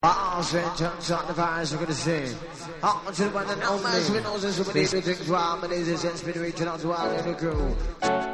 St. John's on the fires, we're gonna sing. To the one and only, we know this, we need to drink drum, and this is inspiration on to our little crew.